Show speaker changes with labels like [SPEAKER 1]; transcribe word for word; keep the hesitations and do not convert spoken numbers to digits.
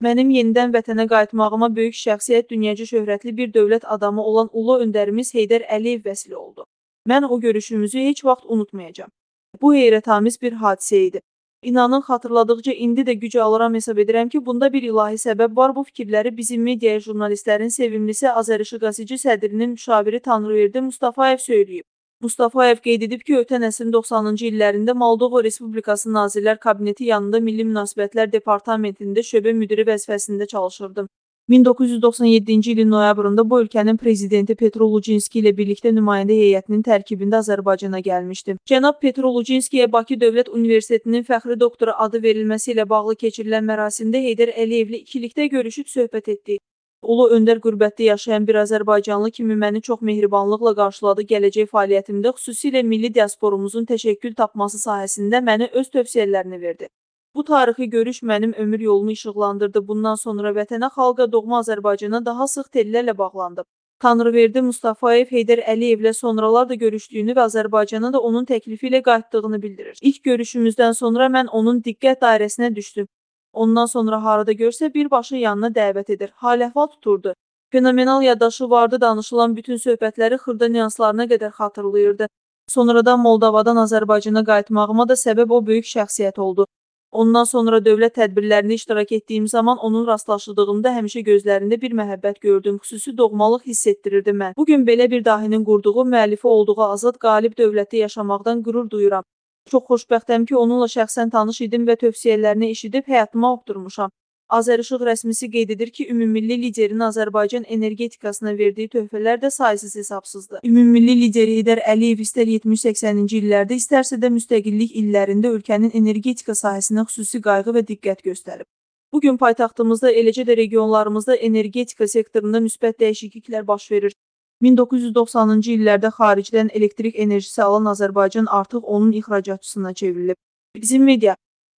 [SPEAKER 1] Mənim yenidən vətənə qayıtmağıma böyük şəxsiyyət, dünyacı şöhrətli bir dövlət adamı olan ulu öndərimiz Heydər Əliyev vəsilə oldu. Mən o görüşümüzü heç vaxt unutmayacağam. Bu heyrətamiz bir hadisə idi. İnanın, xatırladıqca indi də güc alıram, hesab edirəm ki, bunda bir ilahi səbəb var. Bu fikirləri bizim mediaya jurnalistlərin sevimlisi Azərişıq Qasici sədrinin müşaviri Tanrıverdi Mustafayev söyləyib. Mustafayev qeyd edib ki, ötən əsrin doxsanıncı illərində Moldova Respublikası Nazirlər Kabineti yanında Milli Münasibətlər Departamentində şöbə müdiri vəzifəsində çalışırdım. min doqquz yüz doxsan yeddinci ilin noyabrında bu ölkənin prezidenti Petro Lucinski ilə birlikdə nümayəndə heyətinin tərkibində Azərbaycana gəlmişdim. Cənab Petro Lucinskiyə Bakı Dövlət Universitetinin fəxri doktora adı verilməsi ilə bağlı keçirilən mərasimdə Heydər Əliyevlə ikilikdə görüşüb söhbət etdik. Ulu öndər qürbətdə yaşayan bir Azərbaycanlı kimi məni çox mehribanlıqla qarşıladı. Gələcək fəaliyyətimdə xüsusilə milli diasporumuzun təşəkkül tapması sahəsində mənə öz tövsiyələrini verdi. Bu tarixi görüş mənim ömür yolumu işıqlandırdı. Bundan sonra vətənə, xalqa, doğma Azərbaycana daha sıx tellərlə bağlandım. Tanrıverdi Mustafayev Heydər Əliyevlə sonralar da görüşdüyünü və Azərbaycana da onun təklifi ilə qayıtdığını bildirir. İlk görüşümüzdən sonra mən onun diqqət dairəsinə düşdüm. Ondan sonra harada görsə birbaşa yanına dəvət edir, hal-əhval tuturdu. Fenomenal yaddaşı vardı, danışılan bütün söhbətləri xırda nüanslarına qədər xatırlayırdı. Sonradan Moldovadan Azərbaycana qayıtmağıma da səbəb o böyük şəxsiyyət oldu. Ondan sonra dövlət tədbirlərində iştirak etdiyim zaman onun rastlaşdığımda həmişə gözlərində bir məhəbbət gördüm, xüsusi doğmalıq hiss etdirirdi mən. Bugün belə bir dahinin qurduğu, müəllifi olduğu azad, qalib dövlətdə yaşamaqdan qürur duyuram. Çox xoşbəxtəm ki, onunla şəxsən tanış idim və tövsiyələrini eşidib həyatıma oxturmuşam. Azərişıq rəsmisi qeyd edir ki, ümummilli liderin Azərbaycan energetikasına verdiyi töhfələr də saysız hesabsızdır. Ümummilli lider Heydər Əliyev istər yetmiş-səksəninci illərdə, istərsə də müstəqillik illərində ölkənin energetika sahəsinə xüsusi qayğı və diqqət göstərib. Bugün paytaxtımızda, eləcə də regionlarımızda energetika sektorunda müsbət dəyişikliklər baş verir. min doqquz yüz doxsanıncı illərdə xaricdən elektrik enerjisi alan Azərbaycan artıq onun ixracatçısına çevrilib. Bizim media